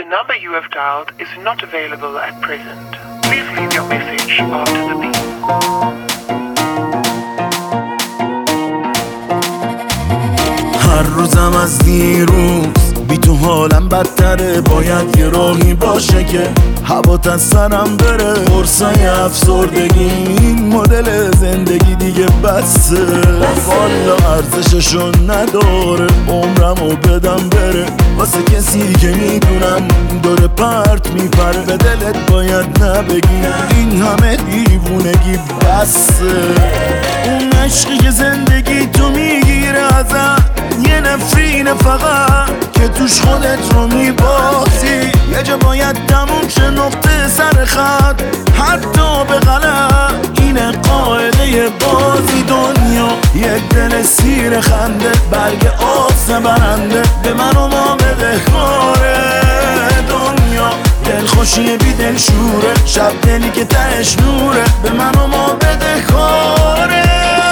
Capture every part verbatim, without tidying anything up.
number you have dialed is not available at present. Please leave your message after the beep. هر روزم از دیروز بی تو حالم بدتره. باید یه راهی باشه که هوات از سرم بره. قرصای افسردگی این مدل زندگی دیگه بسه. والا ارزششو نداره عمرمو بدم بره واسه کسی که میدونم داره پرت میپره. به دلت باید نبگی این همه دیوونگی بسه. اون عشقی که زندگی تو میگیره ازت یه نفرینه فقط که توش خودت رو میبازی. یه جا باید تموم شه نقطه سر خط حتی به غلط. اینه قاعده بازی دنیا یک دل سیر خنده. برگ آس برنده به من و ما بده کاره. دنیا دل خوشیه بی دل شوره. شب دلی که تهش نوره به من و ما بده کاره.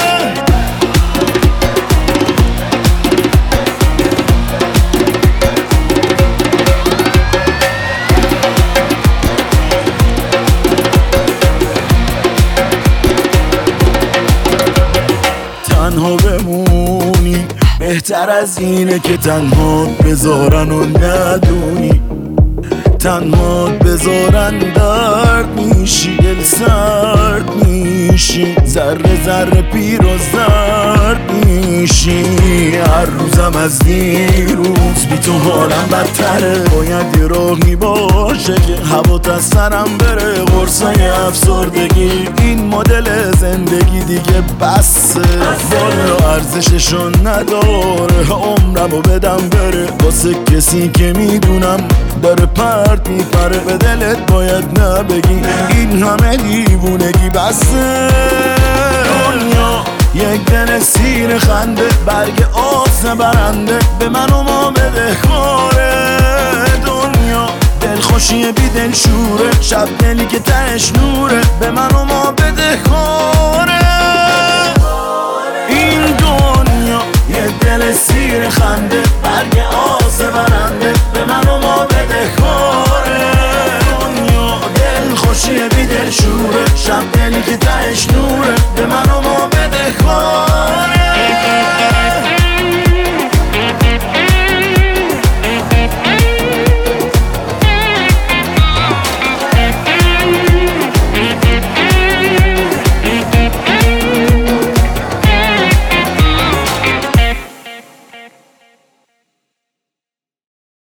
تنها بمونی بهتر از اینه که تنها بذارن و ندونی. تنها بذارن درد میشی دل سرد میشی. ذره ذره پیر و زرد میشی. هر روزم از دیروز بی تو حالم بدتره. باید یه راهی باشه که هوات از سرم بره. قرصای افسردگی این مدل زندگی دیگه بسه. والا ارزششو نداره عمرمو بدم بره واسه کسی که میدونم داره پرت میپره. به دلت باید نبگی این همه دیوونگی بسه. دنیا یک دل سیر خنده. برگ آس برنده به من و ما بده کاره. دنیا دل خوشیه بی دل شوره. شب دلی که تهش نوره به من و ما بده کاره. این دنیا یک دل سیر خنده.